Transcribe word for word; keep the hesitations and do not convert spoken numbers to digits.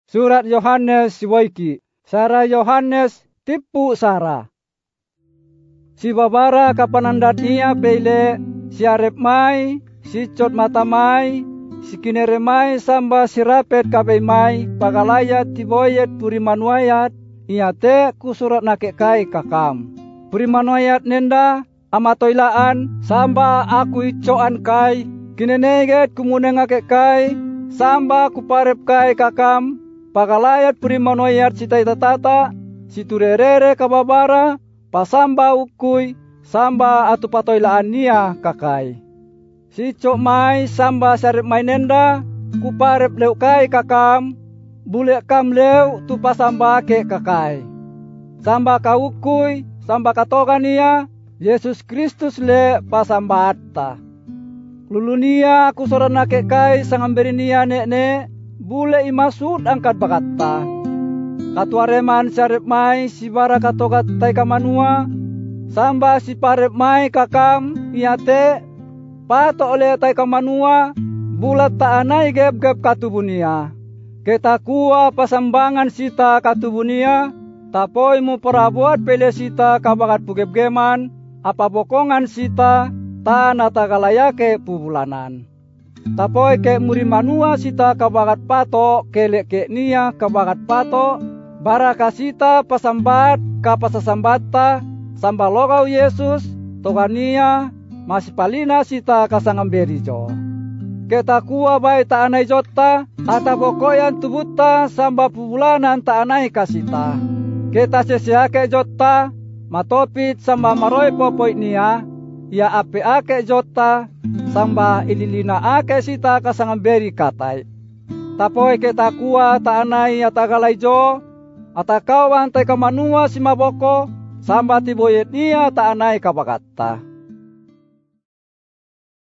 Surat Yohanes Siwaiki, Sara Yohanes tipu Sara. Si babara kapanandat niya pele, si arep mai, si cot mata mai, si kinere mai samba si rapet kabei mai, pagalaya tiboyet puri manuayat, iya te ku surat nake kai kakam. Puri manuayat nenda, amatoilaan, samba aku icoan kai, kineneget kumune ngake kai, samba kuparep kai kakam, pagalayat puri manuayat si tata, si turerere kababara, pasamba ukui, samba atu patoilaan niya kakai. Si cok mai samba sarip mai nenda, kuparep leu kai kakam, bule kam leu tu pasamba ke kakai. Samba kaukui, samba katoka niya, Yesus Kristus le pasamba atta. Lulu niya aku sorana ke kai sangamberi niya nek-nek, bule imasud angkat bakatta. Katuareman sarip mai si bara katoka tai kamanua, samba si parep mai kakam iate, pato oleh tai kamanua, bulat ta anai geb-geb katubunia. Kita kuah pasambangan sita katubunia, tapoi mu perabuat pele sita kabakat pugeb-geman, apa bokongan sita, ta nata kalayake pubulanan. Tapoi ke muri manua sita kabakat pato, kelek ke nia kabakat pato, baraka sita pasambat kapasasambata, sambalogau Yesus, togania, masih palina sita kasangamberi jo. Kita kuah bai ta anai jotta, ata bokoyan tubuta samba pubulanan ta anai kasita. Kita sesiake jotta, matopit samba maroi popoi nia, ya ape ake jotta, samba ililina ake sita kasangamberi katai. Tapoi kita kuah ta anai atagalai jo, ata kawan tai kamanua si maboko, samba tiboyet nia ta anai kabakatta.